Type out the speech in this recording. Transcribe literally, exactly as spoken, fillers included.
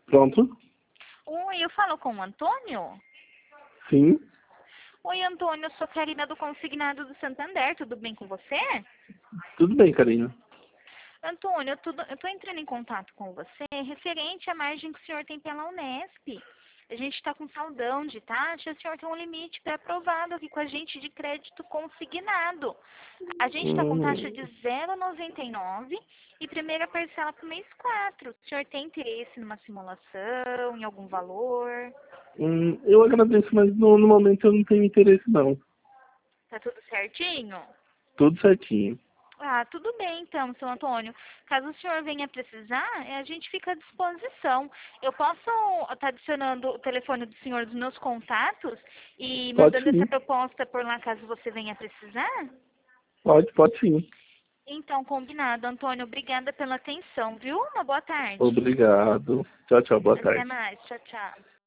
Pronto? Oi, eu falo com o Antônio? Sim. Oi, Antônio, eu sou Karina do Consignado do Santander, tudo bem com você? Tudo bem, Karina. Antônio, eu, tudo, eu tô entrando em contato com você referente à margem que o senhor tem pela Unesp. A gente está com saldão de taxa, o senhor tem um limite pré-aprovado aqui com a gente de crédito consignado. A gente está com taxa de Hum, zero vírgula noventa e nove e primeira parcela para o mês quatro. O senhor tem interesse numa simulação, em algum valor? hum, eu agradeço, mas no, no momento eu não tenho interesse, não. Tá tudo certinho? Tudo certinho. Ah, tudo bem então, seu Antônio. Caso o senhor venha precisar, eh, a gente fica à disposição. Eu posso estar adicionando o telefone do senhor dos meus contatos e Pode mandando essa sim. proposta por lá caso você venha precisar? Pode, pode sim. Então, combinado. Antônio, obrigada pela atenção, viu? Uma boa tarde. Obrigado. Tchau, tchau. Boa Até tarde. mais. Tchau, tchau.